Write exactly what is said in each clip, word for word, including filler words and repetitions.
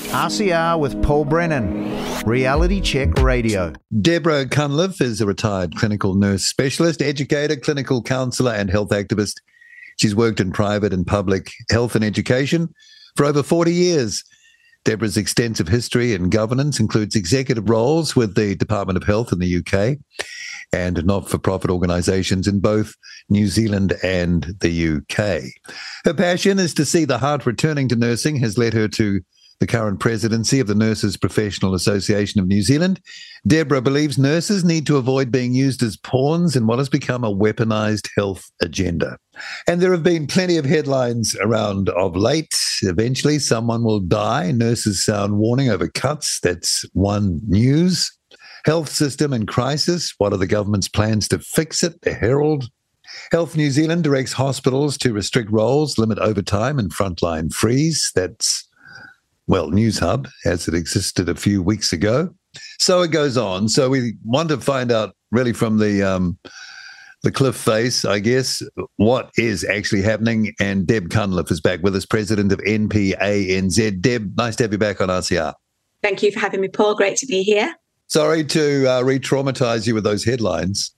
R C R with Paul Brennan, Reality Check Radio. Deborah Cunliffe is a retired clinical nurse specialist, educator, clinical counsellor and health activist. She's worked in private and public health and education for over forty years. Deborah's extensive history in governance includes executive roles with the Department of Health in the U K and not-for-profit organisations in both New Zealand and the U K. Her passion is to see the heart returning to nursing has led her to the current presidency of the Nurses Professional Association of New Zealand. Deborah believes nurses need to avoid being used as pawns in what has become a weaponized health agenda. And there have been plenty of headlines around of late. Eventually, someone will die. Nurses sound warning over cuts. That's One News. Health system in crisis. What are the government's plans to fix it? The Herald. Health New Zealand directs hospitals to restrict roles, limit overtime and frontline freeze. That's well, News Hub, as it existed a few weeks ago. So it goes on. So we want to find out really from the um, the cliff face, I guess, what is actually happening. And Deb Cunliffe is back with us, president of N P A N Z. Deb, nice to have you back on R C R. Thank you for having me, Paul. Great to be here. Sorry to uh, re-traumatise you with those headlines.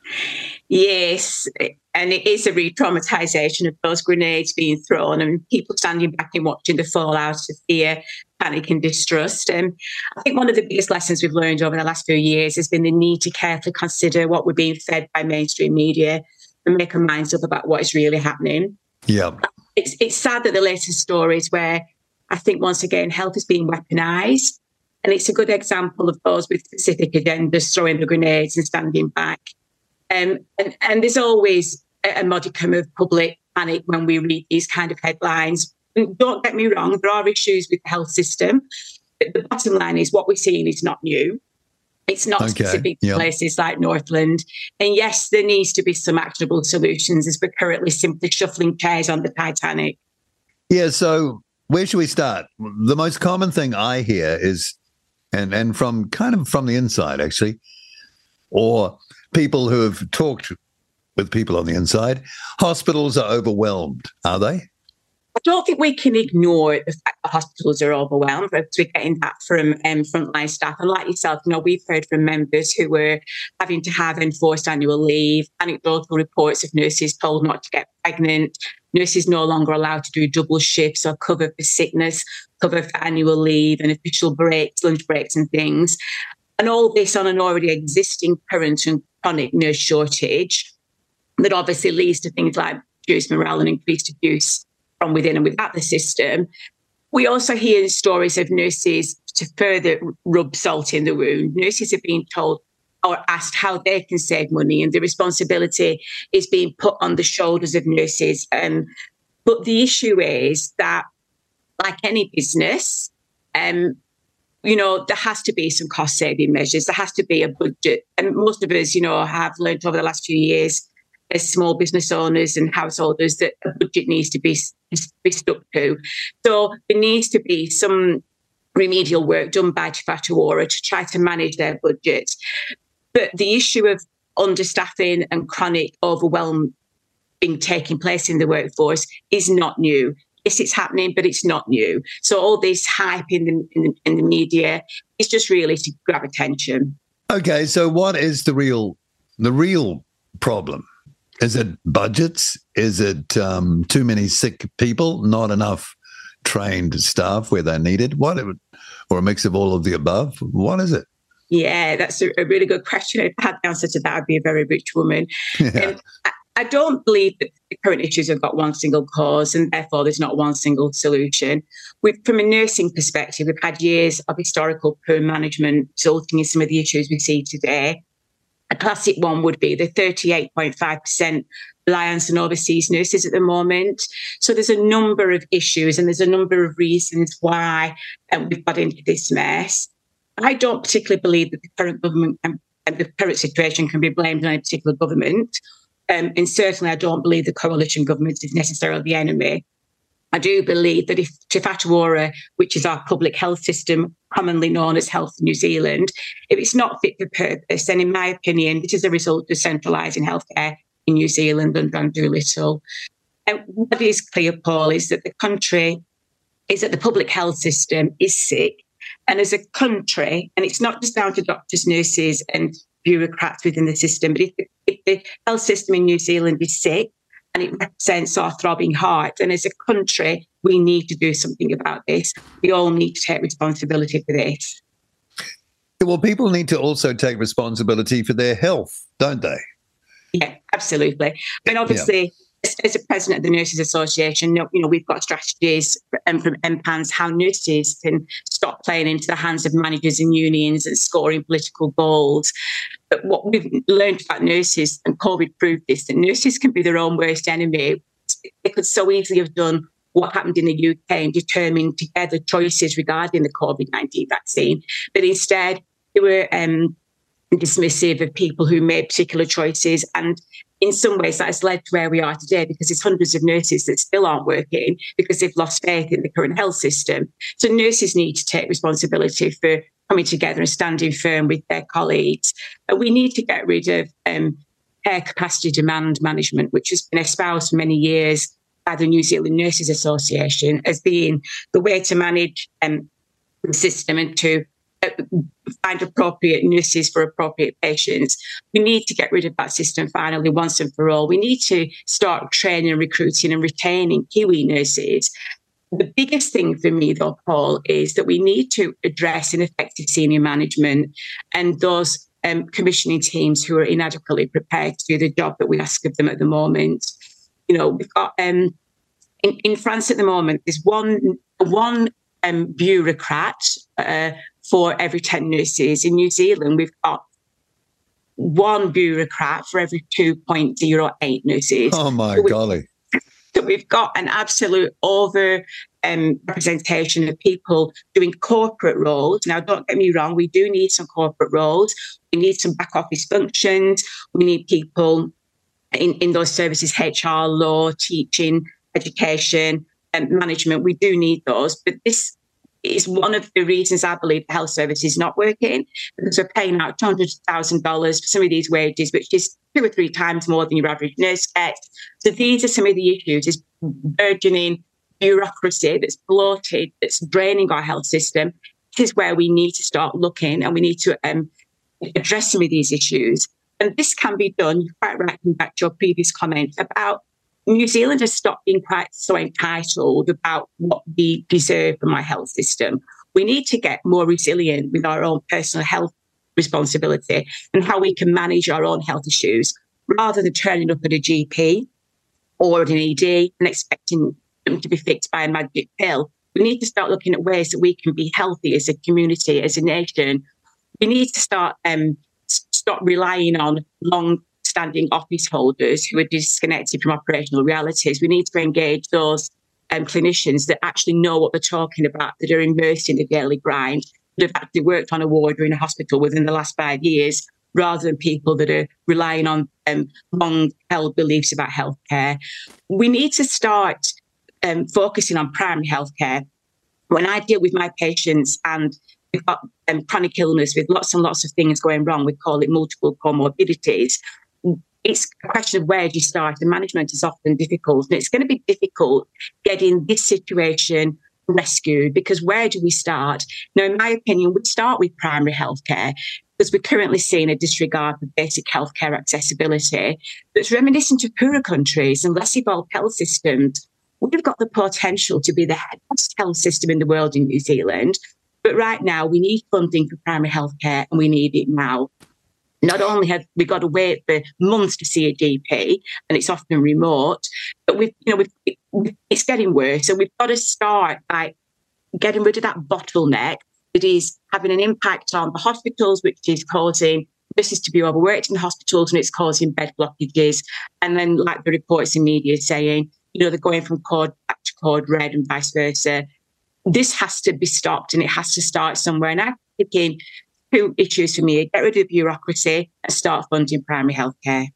Yes, and it is a re-traumatisation of those grenades being thrown and people standing back and watching the fallout of fear, panic and distrust. Um, I think one of the biggest lessons we've learned over the last few years has been the need to carefully consider what we're being fed by mainstream media and make our minds up about what is really happening. Yeah, It's, it's sad that the latest stories where I think once again health is being weaponised, and it's a good example of those with specific agendas throwing the grenades and standing back. Um, and, and there's always a, a modicum of public panic when we read these kind of headlines. And don't get me wrong, there are issues with the health system. But the bottom line is what we're seeing is not new. It's not okay. specific to yep. places like Northland. And yes, there needs to be some actionable solutions as we're currently simply shuffling chairs on the Titanic. Yeah, so where should we start? The most common thing I hear is, and, and from kind of from the inside actually, or people who have talked with people on the inside, hospitals are overwhelmed, are they? I don't think we can ignore the fact that hospitals are overwhelmed, because we're getting that from um, frontline staff. And like yourself, you know, we've heard from members who were having to have enforced annual leave, anecdotal reports of nurses told not to get pregnant, nurses no longer allowed to do double shifts or cover for sickness, cover for annual leave and official breaks, lunch breaks and things. And all this on an already existing current and chronic nurse shortage that obviously leads to things like reduced morale and increased abuse from within and without the system. We also hear stories of nurses, to further rub salt in the wound, nurses are being told or asked how they can save money, and the responsibility is being put on the shoulders of nurses. Um, but the issue is that, like any business, um, you know, there has to be some cost-saving measures. There has to be a budget. And most of us, you know, have learned over the last few years as small business owners and householders that a budget needs to be, be stuck to. So there needs to be some remedial work done by Te Whatu Ora to try to manage their budget. But the issue of understaffing and chronic overwhelm being taking place in the workforce is not new. Yes, it's happening, but it's not new. So all this hype in the, in the, in the media is just really to grab attention. Okay, so what is the real the real problem? Is it budgets? Is it um, too many sick people, not enough trained staff where they're needed? What, or a mix of all of the above? What is it? Yeah, that's a, a really good question. If I had the answer to that, I'd be a very rich woman. Yeah. Um, I, I don't believe that the current issues have got one single cause, and therefore there's not one single solution. We've, from a nursing perspective, we've had years of historical poor management resulting in some of the issues we see today. A classic one would be the thirty-eight point five percent reliance on overseas nurses at the moment. So there's a number of issues and there's a number of reasons why um, we've got into this mess. I don't particularly believe that the current government and, and the current situation can be blamed on a particular government. Um, and certainly I don't believe the coalition government is necessarily the enemy. I do believe that if Te Whatu Ora, which is our public health system, commonly known as Health New Zealand, if it's not fit for purpose, then in my opinion, this is a result of centralising healthcare in New Zealand under Andrew Little. And what is clear, Paul, is that the country is that the public health system is sick. And as a country, and it's not just down to doctors, nurses and bureaucrats within the system, but if the, if the health system in New Zealand is sick and it represents our throbbing heart, and as a country, we need to do something about this. We all need to take responsibility for this. Well, people need to also take responsibility for their health, don't they? Yeah, absolutely. I mean, obviously, yeah. as, as a president of the Nurses Association, you know, we've got strategies um, from M PANS how nurses can stop playing into the hands of managers and unions and scoring political goals. But what we've learned about nurses, and COVID proved this, that nurses can be their own worst enemy. They could so easily have done what happened in the U K and determined together choices regarding the COVID nineteen vaccine. But instead, they were um, dismissive of people who made particular choices. And in some ways, that has led to where we are today, because there's hundreds of nurses that still aren't working because they've lost faith in the current health system. So nurses need to take responsibility for coming together and standing firm with their colleagues. And we need to get rid of um, care capacity demand management, which has been espoused for many years by the New Zealand Nurses Association as being the way to manage um, the system and to uh, find appropriate nurses for appropriate patients. We need to get rid of that system finally once and for all. We need to start training, recruiting and retaining Kiwi nurses. The biggest thing for me, though, Paul, is that we need to address ineffective senior management and those um, commissioning teams who are inadequately prepared to do the job that we ask of them at the moment. You know, we've got um, in, in France at the moment, there's one one um, bureaucrat uh, for every ten nurses. In New Zealand, we've got one bureaucrat for every two point zero eight nurses. Oh, my so we, golly. So we've got an absolute over um, representation of people doing corporate roles. Now, don't get me wrong, we do need some corporate roles. We need some back office functions. We need people in, in those services, H R, law, teaching, education, and management. We do need those. But this is one of the reasons I believe the health service is not working, because we're paying out two hundred thousand dollars for some of these wages, which is two or three times more than your average nurse gets. So these are some of the issues, is burgeoning bureaucracy that's bloated, that's draining our health system. This is where we need to start looking, and we need to um, address some of these issues. And this can be done, you're quite right, coming back to your previous comment about New Zealand has stopped being quite so entitled about what we deserve from our health system. We need to get more resilient with our own personal health responsibility and how we can manage our own health issues, rather than turning up at a G P or at an E D and expecting them to be fixed by a magic pill. We need to start looking at ways that we can be healthy as a community, as a nation. We need to start um, stop relying on long-standing office holders who are disconnected from operational realities. We need to engage those um, clinicians that actually know what they're talking about, that are immersed in the daily grind, that have actually worked on a ward or in a hospital within the last five years, rather than people that are relying on um, long-held beliefs about healthcare. We need to start um, focusing on primary healthcare. When I deal with my patients and we've got um, chronic illness with lots and lots of things going wrong, we call it multiple comorbidities. It's a question of where do you start, and management is often difficult. And it's going to be difficult getting this situation rescued, because where do we start? Now, in my opinion, we start with primary healthcare, because we're currently seeing a disregard for basic healthcare accessibility that's reminiscent of poorer countries and less evolved health systems. We've got the potential to be the best health system in the world in New Zealand, but right now we need funding for primary healthcare, and we need it now. Not only have we got to wait for months to see a G P, and it's often remote, but we've, you know, we've, it's getting worse. So we've got to start by getting rid of that bottleneck that is having an impact on the hospitals, which is causing nurses to be overworked in hospitals, and it's causing bed blockages. And then, like the reports in media saying, you know, they're going from code back to code red and vice versa. This has to be stopped, and it has to start somewhere. And I'm thinking two issues for me: get rid of bureaucracy and start funding primary healthcare.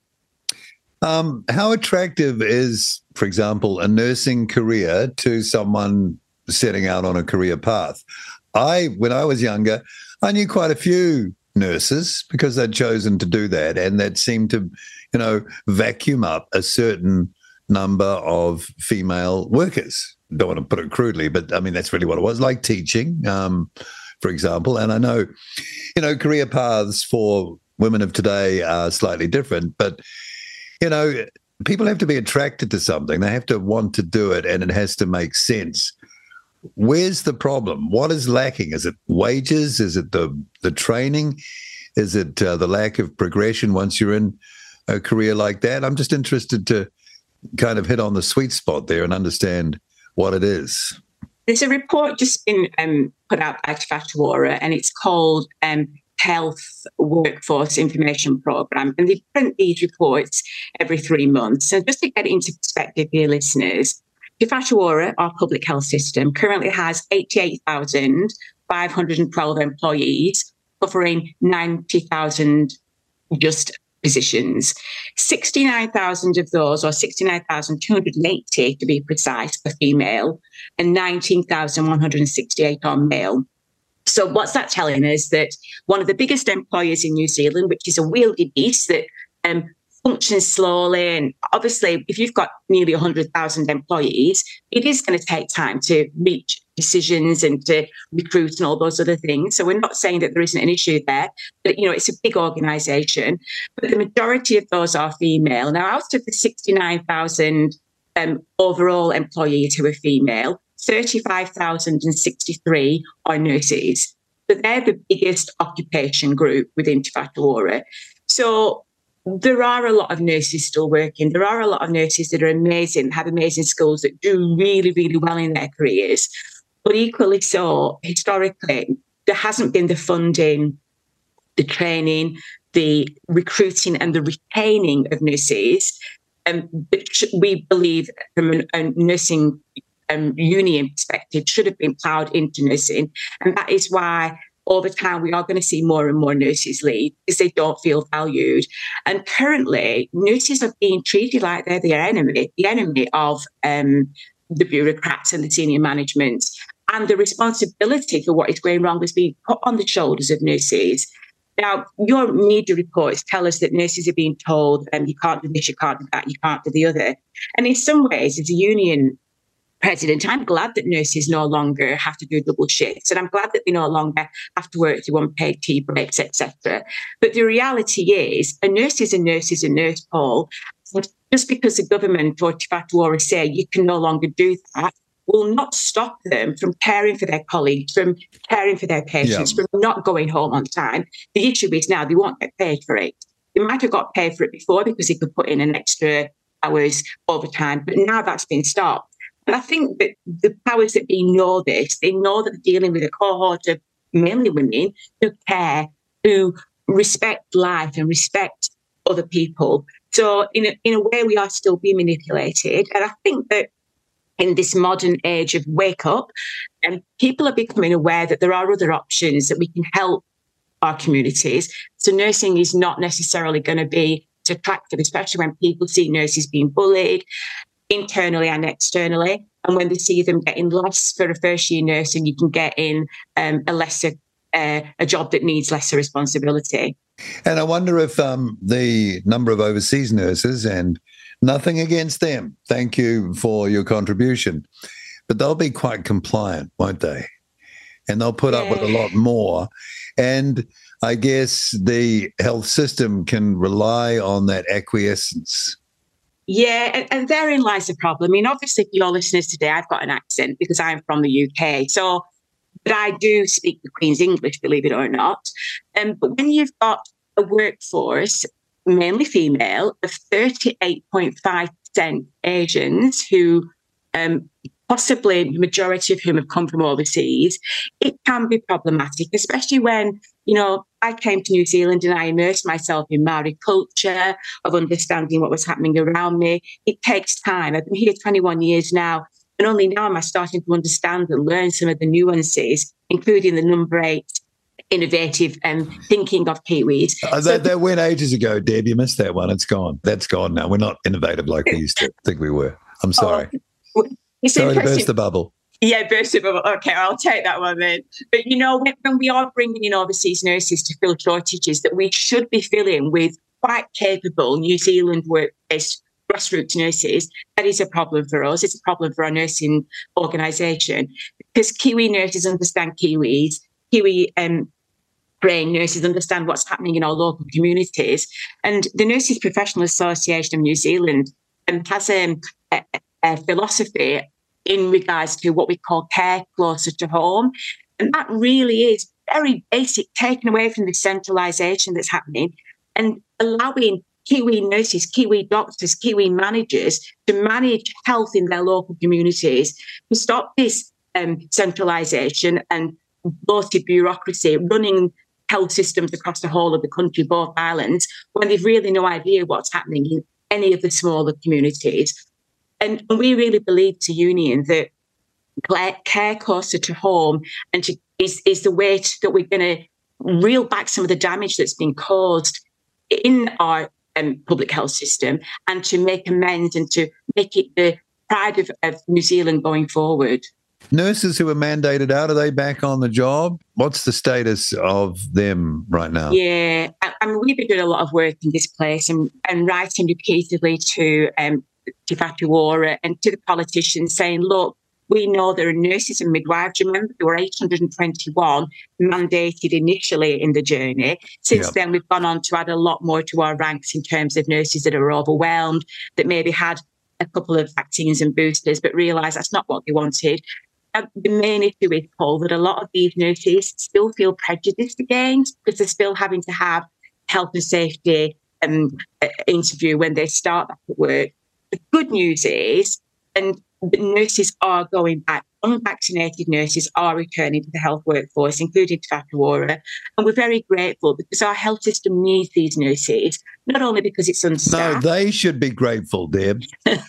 Um, how attractive is, for example, a nursing career to someone setting out on a career path? I, when I was younger, I knew quite a few nurses because they'd chosen to do that, and that seemed to, you know, vacuum up a certain number of female workers. don't want to put it crudely, but I mean, that's really what it was, like teaching, um, for example. And I know, you know, career paths for women of today are slightly different, but, you know, people have to be attracted to something. They have to want to do it, and it has to make sense. Where's the problem? What is lacking? Is it wages? Is it the the training? Is it uh, the lack of progression once you're in a career like that? I'm just interested to kind of hit on the sweet spot there and understand what it is. There's a report just been um, put out by Te Whatu Ora, and it's called um, Health Workforce Information Programme. And they print these reports every three months. And just to get it into perspective for your listeners, Te Whatu Ora, our public health system, currently has eighty-eight thousand five hundred twelve employees, covering ninety thousand just positions. sixty-nine thousand of those, or sixty-nine thousand two hundred eighty to be precise, are female, and nineteen thousand one hundred sixty-eight are male. So what's that telling us? That one of the biggest employers in New Zealand, which is a wieldy beast that um, functions slowly, and obviously if you've got nearly one hundred thousand employees, it is going to take time to reach decisions and to recruit and all those other things. So we're not saying that there isn't an issue there, but, you know, it's a big organisation. But the majority of those are female. Now, out of the sixty-nine thousand um, overall employees who are female, thirty-five thousand sixty-three are nurses. So they're the biggest occupation group within Te Whatu Ora. So there are a lot of nurses still working. There are a lot of nurses that are amazing, have amazing skills, that do really, really well in their careers. But equally so, historically, there hasn't been the funding, the training, the recruiting and the retaining of nurses. Um, which we believe from an, a nursing um, union perspective should have been ploughed into nursing. And that is why over time we are going to see more and more nurses leave, because they don't feel valued. And currently, nurses are being treated like they're the enemy, the enemy of um, the bureaucrats and the senior management. And the responsibility for what is going wrong is being put on the shoulders of nurses. Now, your media reports tell us that nurses are being told, um, you can't do this, you can't do that, you can't do the other. And in some ways, as a union president, I'm glad that nurses no longer have to do double shifts, and I'm glad that they no longer have to work through unpaid tea breaks, et cetera. But the reality is, a nurse is a nurse is a nurse, Paul. And just because the government or Te Whatu Ora say you can no longer do that, will not stop them from caring for their colleagues, from caring for their patients, yeah. from not going home on time. The issue is now they won't get paid for it. They might have got paid for it before because they could put in an extra hours overtime, but now that's been stopped. And I think that the powers that be know this. They know that they're dealing with a cohort of mainly women who care, who respect life and respect other people. So in a, in a way, we are still being manipulated. And I think that in this modern age of wake up, and people are becoming aware that there are other options that we can help our communities. So nursing is not necessarily going to be attractive, especially when people see nurses being bullied internally and externally. And when they see them getting less for a first year nurse, and you can get in um, a lesser, uh, a job that needs lesser responsibility. And I wonder if um, the number of overseas nurses, and nothing against them, thank you for your contribution, but they'll be quite compliant, won't they? And they'll put yeah. up with a lot more. And I guess the health system can rely on that acquiescence. Yeah, and, and therein lies the problem. I mean, obviously, for your listeners today, I've got an accent because I'm from the U K. So, but I do speak the Queen's English, believe it or not. Um, but when you've got a workforce, mainly female, of thirty-eight point five percent Asians, who um, possibly the majority of whom have come from overseas, it can be problematic, especially when, you know, I came to New Zealand and I immersed myself in Maori culture, of understanding what was happening around me. It takes time. I've been here twenty-one years now, and only now am I starting to understand and learn some of the nuances, including the number eight innovative and um, thinking of Kiwis. Uh, so, that, that went ages ago, Deb. You missed that one. It's gone. That's gone now. We're not innovative like we used to think we were. I'm sorry. Oh, it's sorry to burst the bubble. Yeah, burst the bubble. Okay, I'll take that one then. But, you know, when, when we are bringing in overseas nurses to fill shortages that we should be filling with quite capable New Zealand work-based grassroots nurses, that is a problem for us. It's a problem for our nursing organisation, because Kiwi nurses understand Kiwis, Kiwi um, trained nurses understand what's happening in our local communities. And the Nurses Professional Association of New Zealand um, has um, a, a philosophy in regards to what we call care closer to home. And that really is very basic, taken away from the centralisation that's happening and allowing Kiwi nurses, Kiwi doctors, Kiwi managers to manage health in their local communities, to stop this um, centralisation and bloated bureaucracy running health systems across the whole of the country, both islands, when they've really no idea what's happening in any of the smaller communities. And we really believe as a union that care closer to home and to, is, is the way to, that we're going to reel back some of the damage that's been caused in our um, public health system, and to make amends and to make it the pride of, of New Zealand going forward. Nurses who are mandated out, are they back on the job? What's the status of them right now? Yeah, I, I mean, we've been doing a lot of work in this place and, and writing repeatedly to um, Te Whatu Ora and to the politicians saying, look, we know there are nurses and midwives. Remember, there were eight hundred twenty-one mandated initially in the journey. Since yep. then, we've gone on to add a lot more to our ranks in terms of nurses that are overwhelmed, that maybe had a couple of vaccines and boosters, but realised that's not what they wanted. And the main issue is, Paul, that a lot of these nurses still feel prejudiced against because they're still having to have health and safety um, interview when they start back at work. The good news is, and the nurses are going back. Unvaccinated nurses are returning to the health workforce, including Te Whatu Ora. And we're very grateful because our health system needs these nurses, not only because it's unstaffed. No, they should be grateful, Deb.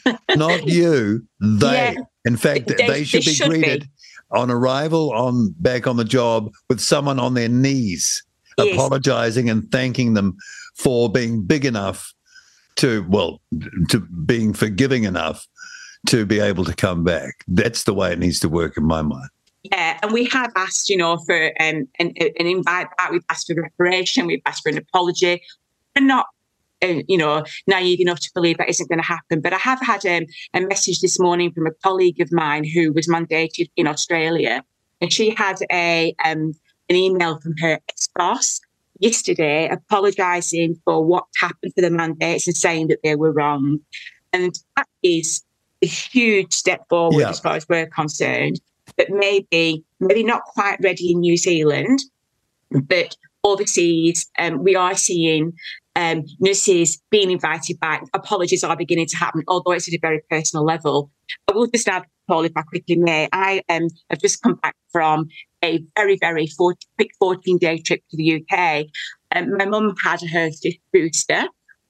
Not you. They. Yeah, In fact, they, they should they be should greeted be. on arrival on back on the job with someone on their knees, yes. apologising and thanking them for being big enough to, well, to being forgiving enough to be able to come back. That's the way it needs to work in my mind. Yeah, and we have asked, you know, for um, an, an invite back. We've asked for reparation. We've asked for an apology. We're not, uh, you know, naive enough to believe that isn't going to happen. But I have had um, a message this morning from a colleague of mine who was mandated in Australia, and she had a um, an email from her ex-boss yesterday apologising for what happened for the mandates and saying that they were wrong. And that is a huge step forward yeah. as far as we're concerned, but maybe maybe not quite ready in New Zealand, but overseas um, we are seeing um, nurses being invited back. Apologies are beginning to happen, although it's at a very personal level. I will just add, Paul, if I quickly may, I um, have just come back from a very, very forty, quick fourteen-day trip to the U K. Um, my mum had her fifth booster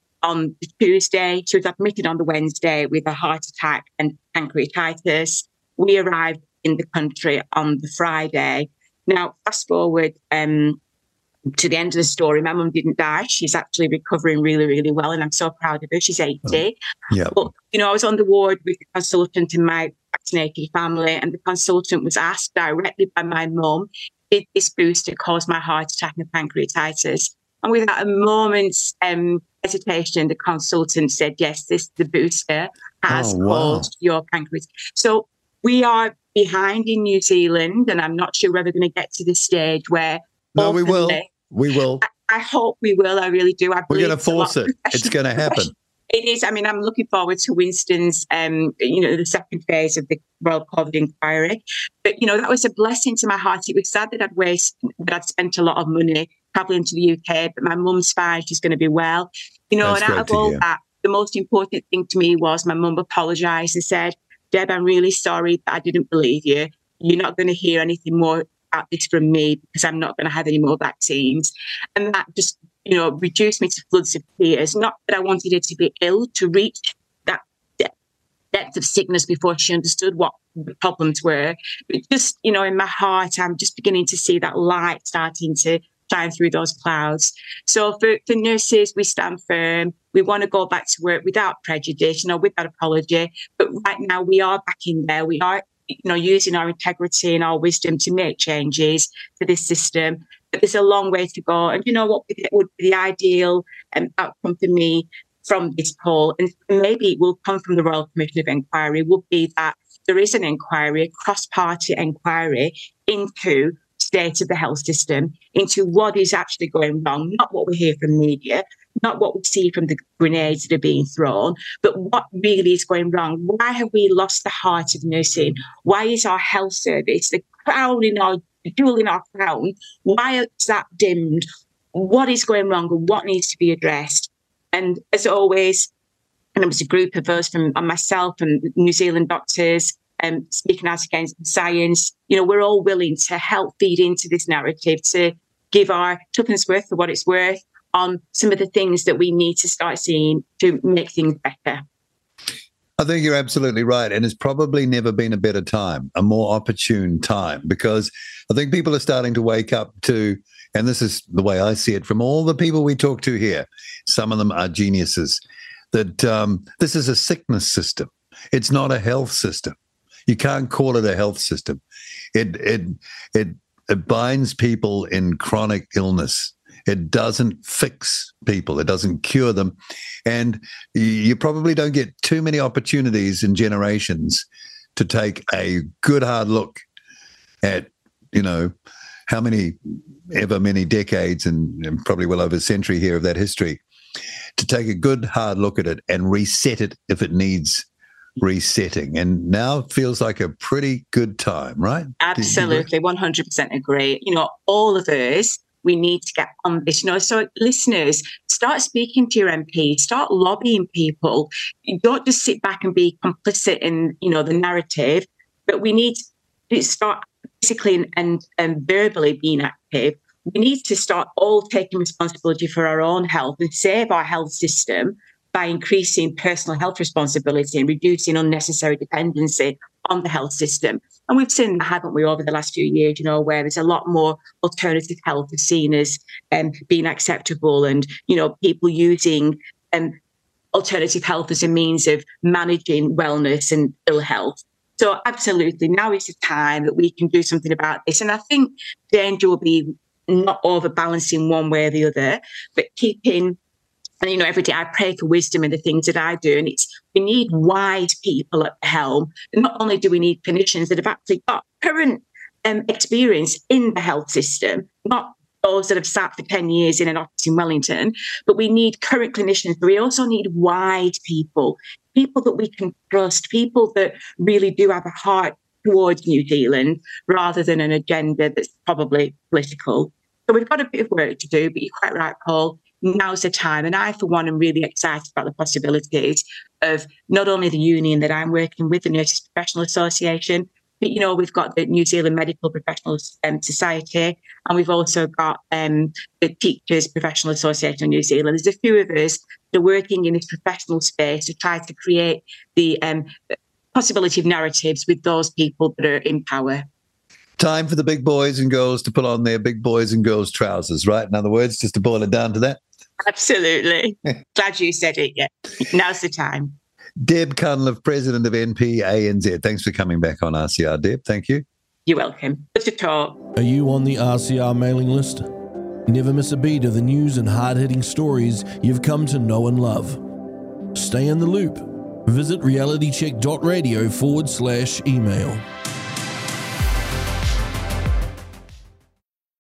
on the Tuesday. She was admitted on the Wednesday with a heart attack and pancreatitis. We arrived in the country on the Friday. Now, fast forward um, to the end of the story, my mum didn't die. She's actually recovering really, really well, and I'm so proud of her. She's eighty. Yeah. But, you know, I was on the ward with the consultant in my vaccinated family, and the consultant was asked directly by my mum, did this booster cause my heart attack and pancreatitis? And without a moment's um, hesitation, the consultant said, yes, this the booster has oh, wow. caused your pancreas. So we are behind in New Zealand, and I'm not sure whether we're going to get to the stage where... No, we will. We will. I, I hope we will. I really do. I we're going to force it. It's going to happen. It is. I mean, I'm looking forward to Winston's, um, you know, the second phase of the Royal COVID inquiry. But, you know, that was a blessing to my heart. It was sad that I'd waste, that I'd spent a lot of money travelling to the U K, but my mum's fine. She's going to be well. You know, That's and out of all hear. that, the most important thing to me was my mum apologised and said, Deb, I'm really sorry that I didn't believe you. You're not going to hear anything more about this from me because I'm not going to have any more vaccines. And that just, you know, reduced me to floods of tears. Not that I wanted her to be ill, to reach that de- depth of sickness before she understood what the problems were. But just, you know, in my heart, I'm just beginning to see that light starting to shine through those clouds. So for, for nurses, we stand firm. We want to go back to work without prejudice, you know, without apology. But right now we are back in there. We are, you know, using our integrity and our wisdom to make changes to this system. But there's a long way to go. And you know what would be the ideal um, outcome for me? from this poll, and maybe it will come from the Royal Commission of Inquiry, would be that there is an inquiry, a cross-party inquiry into state of the health system, into what is actually going wrong, not what we hear from media, not what we see from the grenades that are being thrown, but what really is going wrong. Why have we lost the heart of nursing? Why is our health service, the crown in our, jewel in our crown, why is that dimmed? What is going wrong and what needs to be addressed? And as always, and there was a group of us from myself and New Zealand doctors, Um, speaking out against science, you know, we're all willing to help feed into this narrative, to give our tuppence worth for what it's worth on some of the things that we need to start seeing to make things better. I think you're absolutely right. And it's probably never been a better time, a more opportune time, because I think people are starting to wake up to, and this is the way I see it from all the people we talk to here, some of them are geniuses, that um, this is a sickness system. It's not a health system. You can't call it a health system. It it it it binds people in chronic illness. It doesn't fix people. It doesn't cure them. And you probably don't get too many opportunities in generations to take a good hard look at, you know, how many, ever many decades and, and probably well over a century here of that history, to take a good hard look at it and reset it if it needs resetting. And now it feels like a pretty good time, right? Absolutely, one hundred percent agree. You know, all of us, we need to get on this. You know, so listeners, start speaking to your M Ps, start lobbying people. You don't just sit back and be complicit in, you know, the narrative, but we need to start physically and, and, and verbally being active. We need to start all taking responsibility for our own health and save our health system by increasing personal health responsibility and reducing unnecessary dependency on the health system. And we've seen that, haven't we, over the last few years, you know, where there's a lot more alternative health is seen as um, being acceptable, and, you know, people using um, alternative health as a means of managing wellness and ill health. So absolutely, now is the time that we can do something about this. And I think danger will be not overbalancing one way or the other, but keeping, and, you know, every day I pray for wisdom in the things that I do. And it's, we need wise people at the helm. And not only do we need clinicians that have actually got current um, experience in the health system, not those that have sat for ten years in an office in Wellington, but we need current clinicians. But we also need wide people, people that we can trust, people that really do have a heart towards New Zealand rather than an agenda that's probably political. So we've got a bit of work to do, but you're quite right, Paul. Now's the time. And I, for one, am really excited about the possibilities of not only the union that I'm working with, the Nurses Professional Association, but, you know, we've got the New Zealand Medical Professionals um, Society, and we've also got um, the Teachers Professional Association of New Zealand. There's a few of us that are working in this professional space to try to create the um, possibility of narratives with those people that are in power. Time for the big boys and girls to put on their big boys and girls trousers, right? In other words, just to boil it down to that. Absolutely. Glad you said it. Yeah. Now's the time. Deb Cunliffe, President of N P A N Z. Thanks for coming back on R C R, Deb. Thank you. You're welcome. Good to talk. Are you on the R C R mailing list? Never miss a beat of the news and hard-hitting stories you've come to know and love. Stay in the loop. Visit realitycheck.radio forward slash email.